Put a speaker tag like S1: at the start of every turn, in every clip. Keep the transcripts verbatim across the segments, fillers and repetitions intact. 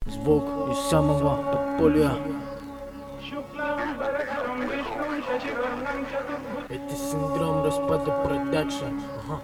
S1: Звук из самого подполья. Это синдром распада продакшн. Ага.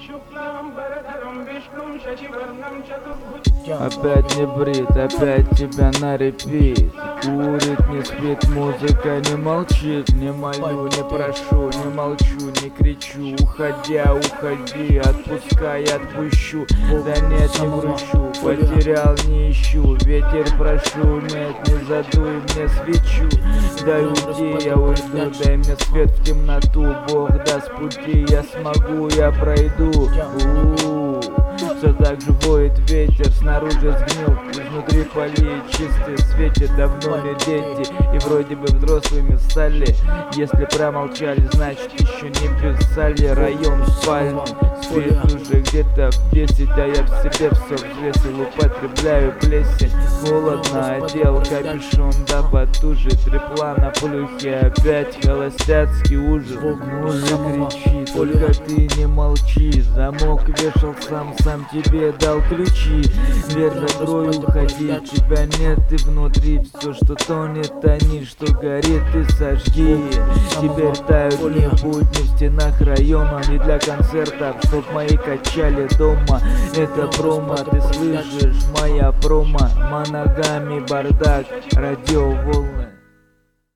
S2: Опять не брит, опять тебя на репит. Курит, не спит, музыка не молчит. Не молю, не прошу, не молчу, не кричу. Уходя, уходи, отпускай, отпущу. Да нет, не грущу, потерял, не ищу. Ветер прошу, нет, не задуй мне свечу. Дай уйди, я уйду, дай мне свет в темноту. Бог даст пути, я смогу, я пройду. У-у-у. Все так же воет ветер, снаружи сгнил, изнутри полей чистые светят, давно не дети и вроде бы взрослыми стали. Если промолчали, значит еще не писали. Район спальный, спит уже где-то в десять, а я в себе все взвесил, употребляю плесень. Холодно, одел капюшон, да потуже, трепла на плюхе, опять холостяцкий ужин. Ну же кричи, только ты не молчи, замок вешал сам, сам тебе дал ключи. Дверь закрой, уходи, тебя нет и внутри все, что тонет, тони, что горит, ты сожги. Теперь тают не будни в стенах района, не для концертов, чтоб мои качали дома. Это промо, ты слышишь, моя промо, моногами бардак, радиоволны.